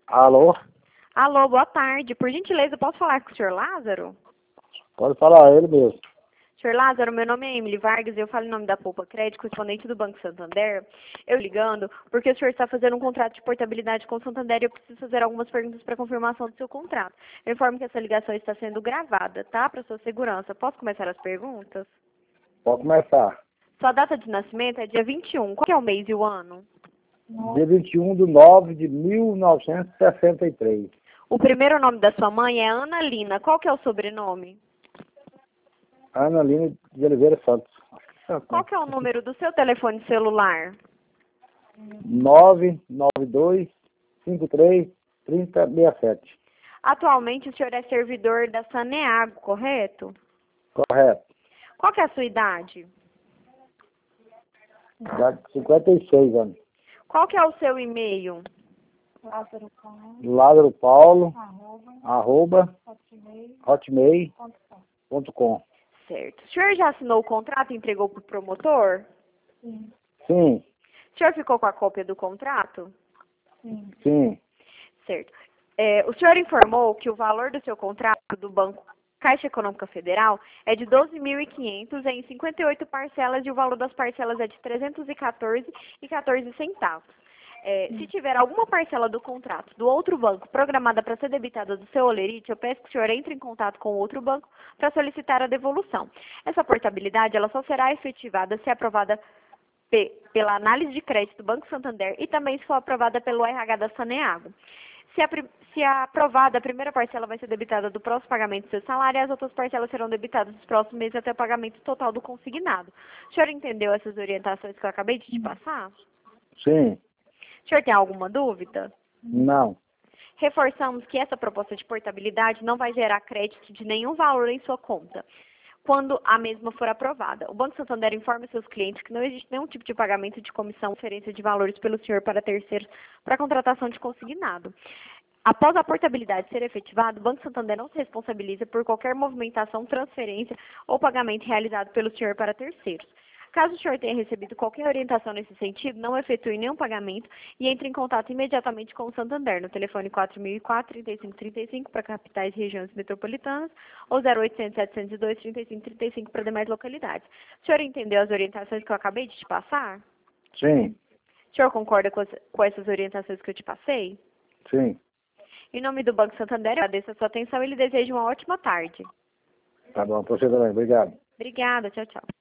Alô? Alô, boa tarde. Por gentileza, eu posso falar com o senhor Lázaro? Pode falar, ele mesmo. Senhor Lázaro, meu nome é Emily Vargas e eu falo em nome da Poupa Crédito, correspondente do Banco Santander. Eu ligando porque o senhor está fazendo um contrato de portabilidade com o Santander e eu preciso fazer algumas perguntas para confirmação do seu contrato. Eu informo que essa ligação está sendo gravada, tá? Para sua segurança. Posso começar as perguntas? Pode começar. Sua data de nascimento é dia 21. Qual que é o mês e o ano? Dia 21/9/1963. O primeiro nome da sua mãe é Ana Lina. Qual que é o sobrenome? Ana Lina de Oliveira Santos. Qual que é o número do seu telefone celular? 992533067. Atualmente o senhor é servidor da Saneago, correto? Correto. Qual que é a sua idade? Dá 56 anos. Qual que é o seu e-mail? Lázaro Paulo, @hotmail.com. Certo. O senhor já assinou o contrato e entregou para o promotor? Sim, O senhor ficou com a cópia do contrato? sim. Certo. O senhor informou que o valor do seu contrato do Banco Caixa Econômica Federal é de 12.500 em 58 parcelas e o valor das parcelas é de 314,14 centavos. Se tiver alguma parcela do contrato do outro banco programada para ser debitada do seu holerite, eu peço que o senhor entre em contato com o outro banco para solicitar a devolução. Essa portabilidade ela só será efetivada se aprovada pela análise de crédito do Banco Santander e também se for aprovada pelo RH da Saneago. Se aprovada, a primeira parcela vai ser debitada do próximo pagamento do seu salário e as outras parcelas serão debitadas nos próximos meses até o pagamento total do consignado. O senhor entendeu essas orientações que eu acabei de te passar? Sim. O senhor tem alguma dúvida? Não. Reforçamos que essa proposta de portabilidade não vai gerar crédito de nenhum valor em sua conta quando a mesma for aprovada. O Banco Santander informa seus clientes que não existe nenhum tipo de pagamento de comissão ou oferência de valores pelo senhor para terceiros para contratação de consignado. Após a portabilidade ser efetivada, o Banco Santander não se responsabiliza por qualquer movimentação, transferência ou pagamento realizado pelo senhor para terceiros. Caso o senhor tenha recebido qualquer orientação nesse sentido, não efetue nenhum pagamento e entre em contato imediatamente com o Santander no telefone 4004-3535 para capitais e regiões metropolitanas ou 0800-702-3535 para demais localidades. O senhor entendeu as orientações que eu acabei de te passar? Sim. O senhor concorda com essas orientações que eu te passei? Sim. Em nome do Banco Santander, eu agradeço a sua atenção e lhe desejo uma ótima tarde. Tá bom, pra você também. Obrigado. Obrigada, tchau, tchau.